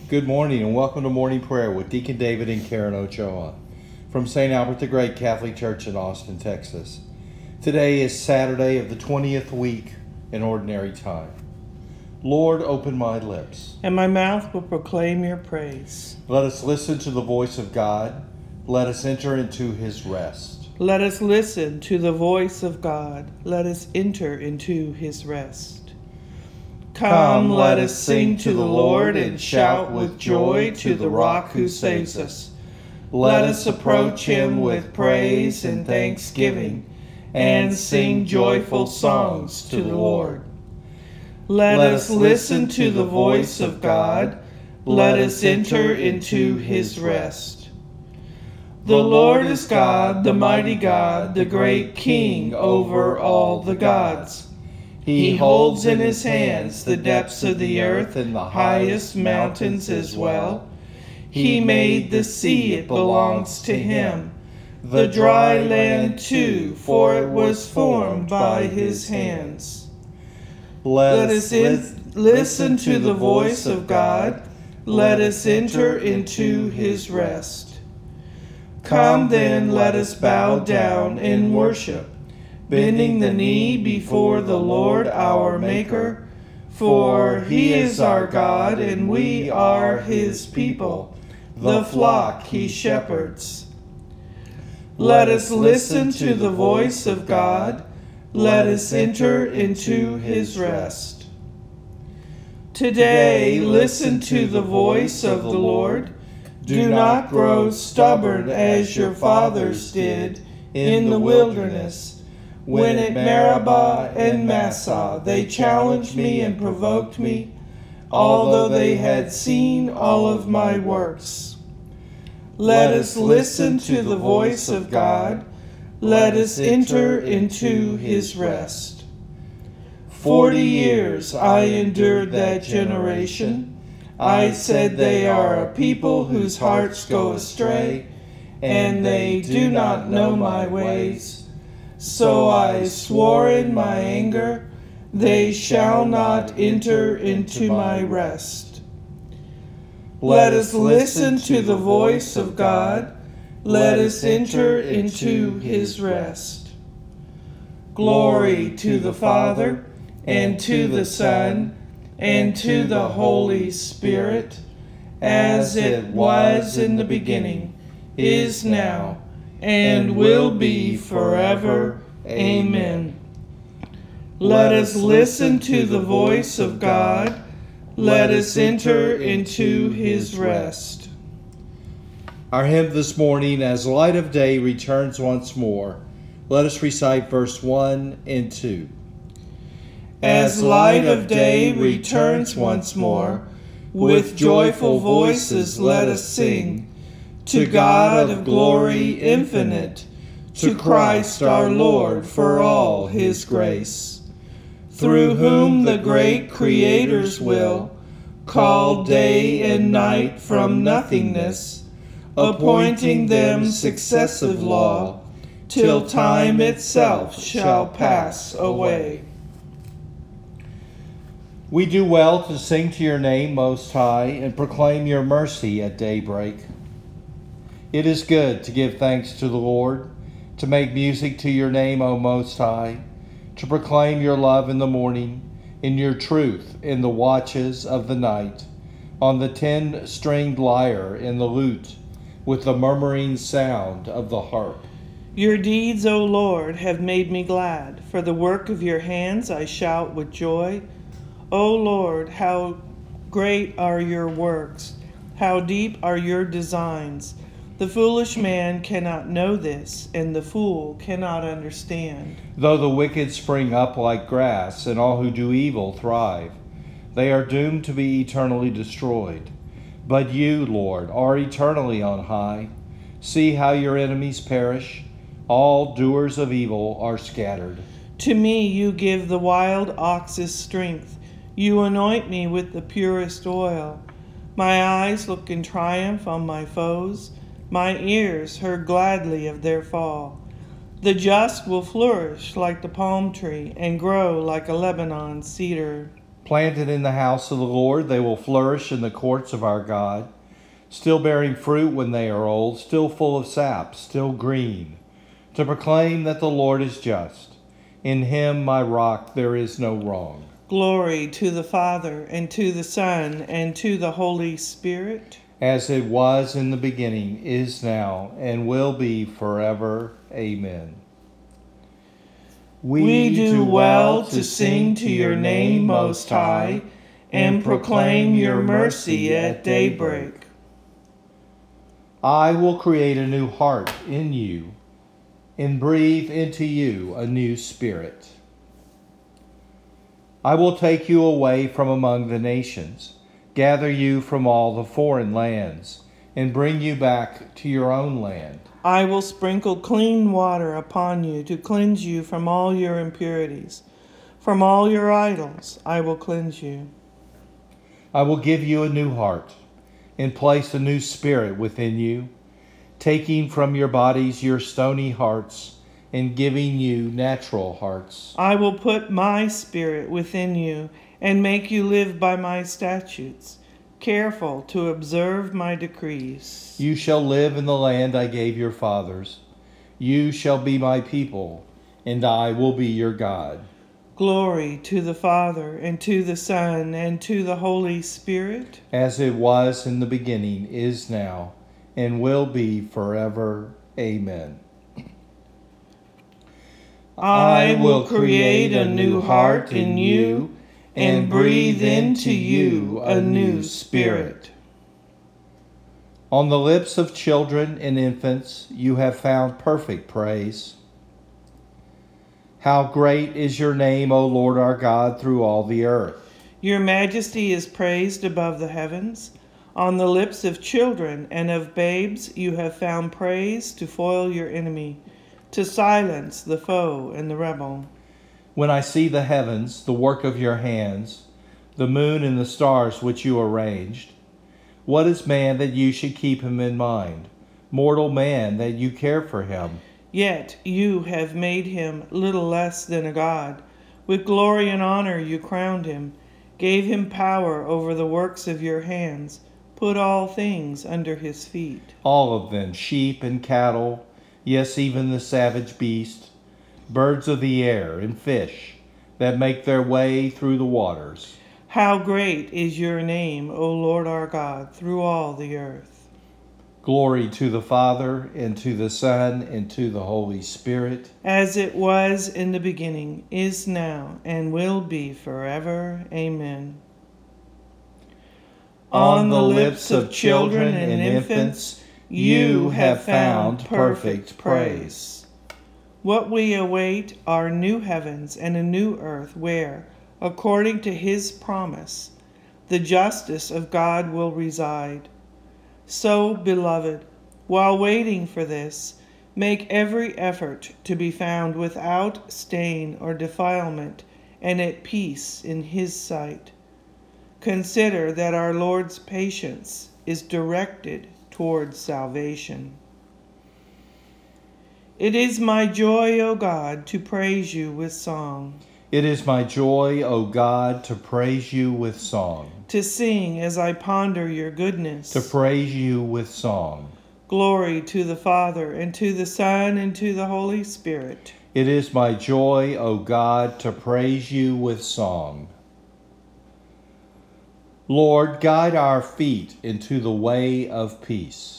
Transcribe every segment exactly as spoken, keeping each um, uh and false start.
Good morning and welcome to Morning Prayer with Deacon David and Karen Ochoa from Saint Albert the Great Catholic Church in Austin, Texas. Today is Saturday of the twentieth week in Ordinary Time. Lord, open my lips, and my mouth will proclaim your praise. Let us listen to the voice of God. Let us enter into his rest. Let us listen to the voice of God. Let us enter into his rest. Come, let us sing to the Lord and shout with joy to the rock who saves us. Let us approach him with praise and thanksgiving and sing joyful songs to the Lord. Let us listen to the voice of God. Let us enter into his rest. The Lord is God, the mighty God, the great King over all the gods. He holds in his hands the depths of the earth and the highest mountains as well. He made the sea, it belongs to him. The dry land too, for it was formed by his hands. Let us in, listen to the voice of God. Let us enter into his rest. Come then, let us bow down in worship, bending the knee before the Lord our Maker, for he is our God and we are his people, the flock he shepherds. Let us listen to the voice of God. Let us enter into his rest. Today, listen to the voice of the Lord. Do not grow stubborn as your fathers did in the wilderness, when at Meribah and Massah they challenged me and provoked me, although they had seen all of my works. Let us listen to the voice of God. Let us enter into his rest. Forty years I endured that generation. I said they are a people whose hearts go astray, and they do not know my ways. So I swore in my anger, they shall not enter into my rest. Let us listen to the voice of God. Let us enter into his rest. Glory to the Father, and to the Son, and to the Holy Spirit, as it was in the beginning, is now, and will be forever. Amen. Let us listen to the voice of God. Let us enter into his rest. Our hymn this morning, As Light of Day Returns Once More. Let us recite verse one and two. As light of day returns once more, with joyful voices let us sing, to God of glory infinite, to Christ our Lord for all his grace, through whom the great Creator's will called day and night from nothingness, appointing them successive law, till time itself shall pass away. We do well to sing to your name, Most High, and proclaim your mercy at daybreak. It is good to give thanks to the Lord, to make music to your name, O Most High, to proclaim your love in the morning, in your truth in the watches of the night, on the ten-stringed lyre in the lute, with the murmuring sound of the harp. Your deeds, O Lord, have made me glad. For the work of your hands I shout with joy. O Lord, how great are your works, how deep are your designs. The foolish man cannot know this, and the fool cannot understand. Though the wicked spring up like grass, and all who do evil thrive, they are doomed to be eternally destroyed. But you, Lord, are eternally on high. See how your enemies perish. All doers of evil are scattered. To me you give the wild ox's strength. You anoint me with the purest oil. My eyes look in triumph on my foes. My ears heard gladly of their fall. The just will flourish like the palm tree and grow like a Lebanon cedar Planted in the house of the Lord, they will flourish in the courts of our God, still bearing fruit when they are old, still full of sap, still green, to proclaim that the Lord is just. In him, my rock, there is no wrong. Glory to the Father, and to the Son, and to the Holy Spirit. As it was in the beginning, is now, and will be forever. Amen. We, we do well to sing to your name, Most High, and proclaim your mercy at daybreak. I will create a new heart in you, and breathe into you a new spirit. I will take you away from among the nations, gather you from all the foreign lands, and bring you back to your own land. I will sprinkle clean water upon you to cleanse you from all your impurities. From all your idols I will cleanse you. I will give you a new heart, and place a new spirit within you, taking from your bodies your stony hearts, and giving you natural hearts. I will put my spirit within you, and make you live by my statutes, careful to observe my decrees. You shall live in the land I gave your fathers. You shall be my people, and I will be your God. Glory to the Father, and to the Son, and to the Holy Spirit. As it was in the beginning, is now, and will be forever. Amen. I will create a new heart in you, and breathe into you a new spirit. On the lips of children and infants you have found perfect praise. How great is your name, O Lord our God, through all the earth. Your majesty is praised above the heavens. On the lips of children and of babes you have found praise to foil your enemy, to silence the foe and the rebel. When I see the heavens, the work of your hands, the moon and the stars which you arranged, what is man that you should keep him in mind, mortal man that you care for him? Yet you have made him little less than a god. With glory and honor you crowned him, gave him power over the works of your hands, put all things under his feet. All of them, sheep and cattle, yes, even the savage beast, birds of the air and fish that make their way through the waters. How great is your name, O Lord our God, through all the earth. Glory to the Father, and to the Son, and to the Holy Spirit. As it was in the beginning, is now, and will be forever. Amen. On the lips of children and infants, you have found perfect praise. What we await are new heavens and a new earth where, according to his promise, the justice of God will reside. So, beloved, while waiting for this, make every effort to be found without stain or defilement and at peace in his sight. Consider that our Lord's patience is directed towards salvation. It is my joy, O God, to praise you with song. It is my joy, O God, to praise you with song. To sing as I ponder your goodness. To praise you with song. Glory to the Father, and to the Son, and to the Holy Spirit. It is my joy, O God, to praise you with song. Lord, guide our feet into the way of peace.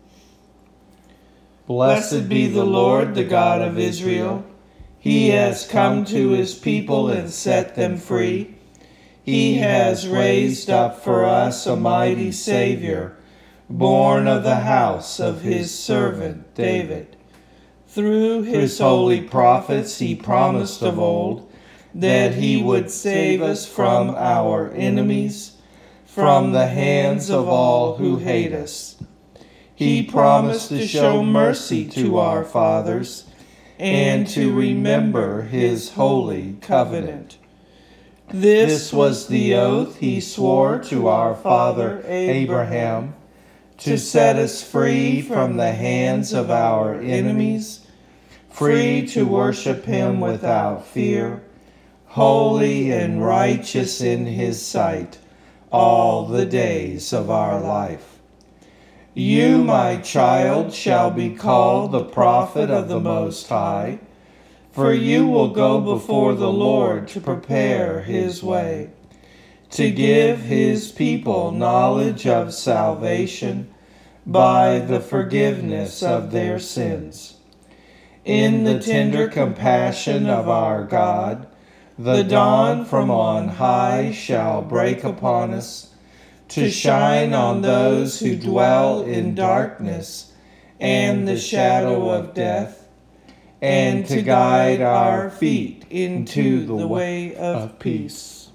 Blessed be the Lord, the God of Israel. He has come to his people and set them free. He has raised up for us a mighty Savior, born of the house of his servant David. Through his holy prophets he promised of old that he would save us from our enemies, from the hands of all who hate us. He promised to show mercy to our fathers and to remember his holy covenant. This was the oath he swore to our father Abraham, to set us free from the hands of our enemies, free to worship him without fear, holy and righteous in his sight, all the days of our life. You, my child, shall be called the prophet of the Most High, for you will go before the Lord to prepare his way, to give his people knowledge of salvation by the forgiveness of their sins. In the tender compassion of our God, the dawn from on high shall break upon us, to shine on those who dwell in darkness and the shadow of death, and to guide our feet into the way of peace.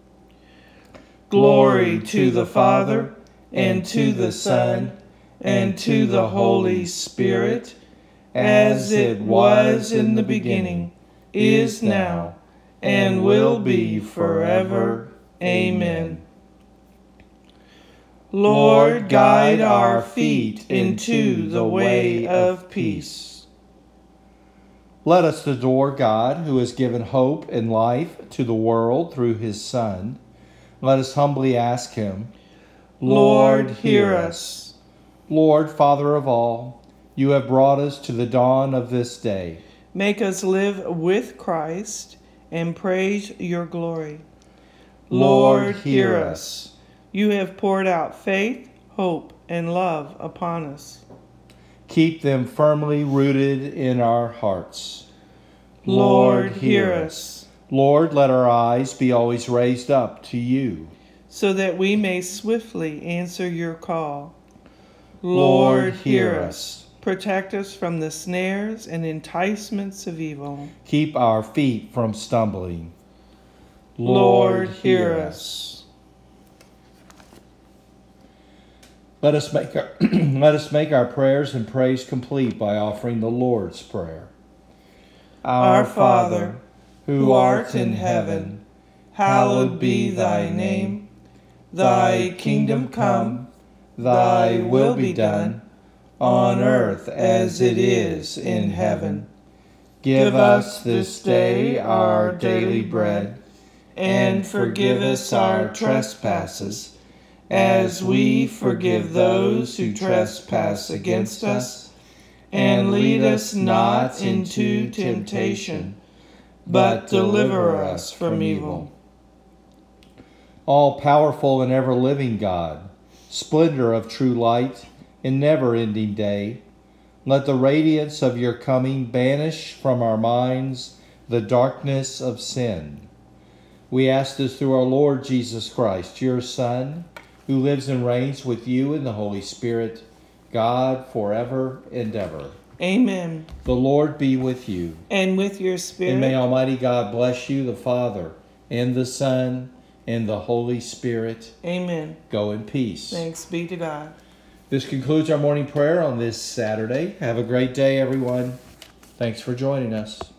Glory to the Father, and to the Son, and to the Holy Spirit, as it was in the beginning, is now, and will be forever. Amen. Lord, guide our feet into the way of peace. Let us adore God, who has given hope and life to the world through his Son. Let us humbly ask him, Lord, hear us. Lord, Father of all, you have brought us to the dawn of this day. Make us live with Christ and praise your glory. Lord, hear us. You have poured out faith, hope, and love upon us. Keep them firmly rooted in our hearts. Lord, hear us. Lord, let our eyes be always raised up to you, so that we may swiftly answer your call. Lord, hear us. Protect us from the snares and enticements of evil. Keep our feet from stumbling. Lord, hear us. Let us make our let us make our prayers and praise complete by offering the Lord's Prayer. Our Father, who art in heaven, hallowed be thy name. Thy kingdom come, thy will be done, on earth as it is in heaven. Give us this day our daily bread, and forgive us our trespasses, as we forgive those who trespass against us. And lead us not into temptation, but deliver us from evil. All-powerful and ever-living God, splendor of true light and never-ending day, let the radiance of your coming banish from our minds the darkness of sin. We ask this through our Lord Jesus Christ, your Son, who lives and reigns with you in the Holy Spirit, God, forever and ever. Amen. The Lord be with you. And with your spirit. And may Almighty God bless you, the Father, and the Son, and the Holy Spirit. Amen. Go in peace. Thanks be to God. This concludes our morning prayer on this Saturday. Have a great day, everyone. Thanks for joining us.